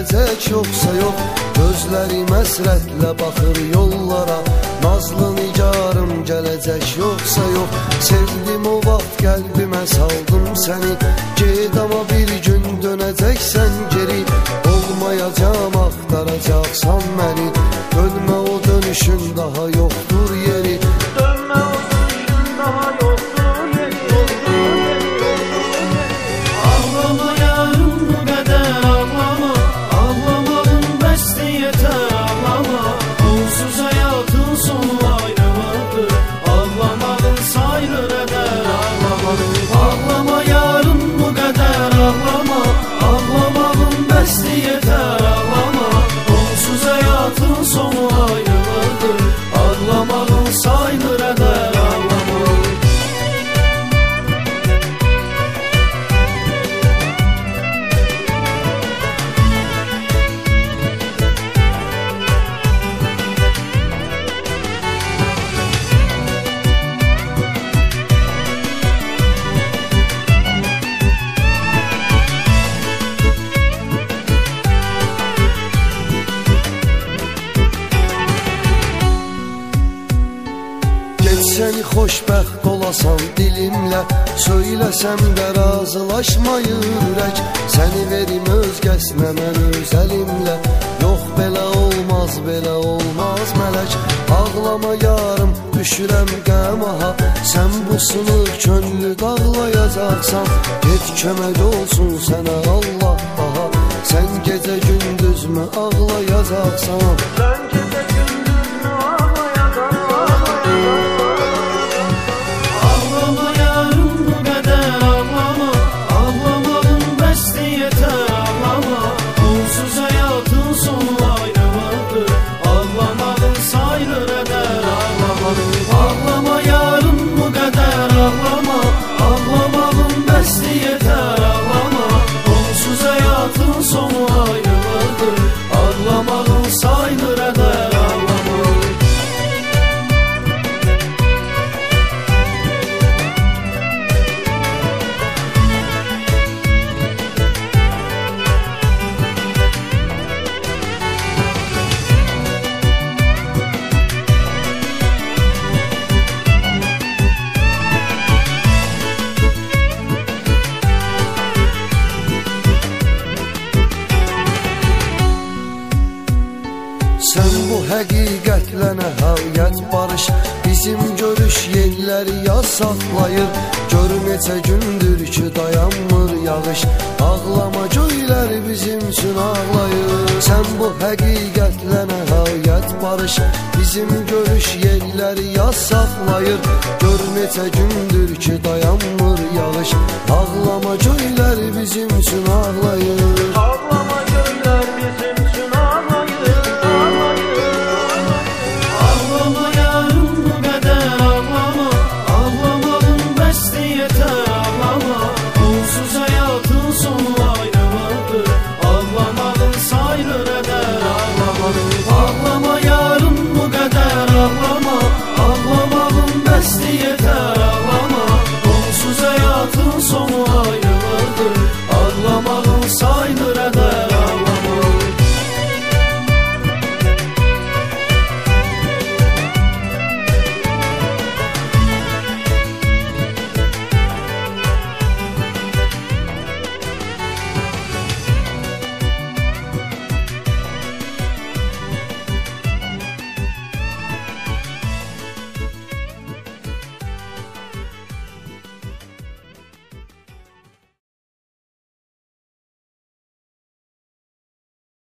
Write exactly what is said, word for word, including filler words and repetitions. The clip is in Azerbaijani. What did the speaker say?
gələcək yoxsa yox. Gözlərim həsrətlə baxır yollara, nazlı nigarım gələcək yoxsa yox. Sevdim o vaxt qəlbimə saldım səni, get ama bir gün dönəcəksən geri. Olmayacam axtaracaqsan məni, dönmə o dönüşün daha yoxdur yeri. Dönmə o dönüşün daha yoxdur yeri. Ağlama yarım bu qədər ağlama, ağlamağın bəsdi yetər ağlama. Onsuz həyatın sonu ayrılıqdır, ağlamağın sayılır ədər ağlama. Ağlama yarım bu qədər ağlama, ağlamağın bəsdi yetər ağlama. Onsuz həyatın sonu ayrılıqdır, ağlamağın sayılır ədər ağlama. Səni xoşbəxt olasan dilimlə, söyləsəm də razılaşmayır ürək. Səni verim özgəsinə mən öz əlimlə, yox belə olmaz, belə olmaz mələk. Ağlama yarım, düşürəm qəmaha, sən bu sınıq könlü dağlayacaqsan. Get kömək olsun sənə Allah daha, sən gecə gündüzmü ağlayacaqsan. Sən gecə gündüzmü ağlayacaqsan. Ağlama yarım bu qədər ağlama, ağlamağın bəsdi yetər ağlama. Onsuz həyatın sonu ayrılıqdır, ağlamağın sayılır ədər ağlama. Sən bu həqiqətlə nəhayət barış, bizim görüş yerləri yasaqlayır. Gör neçə gündür ki dayanmır yağış, ağlama göylər bizim üçün ağlayır. Sən bu həqiqətlə nəhayət barış, bizim görüş yerləri yasaqlayır. Gör neçə gündür ki dayanmır yağış, ağlama göylər bizim üçün ağlayır.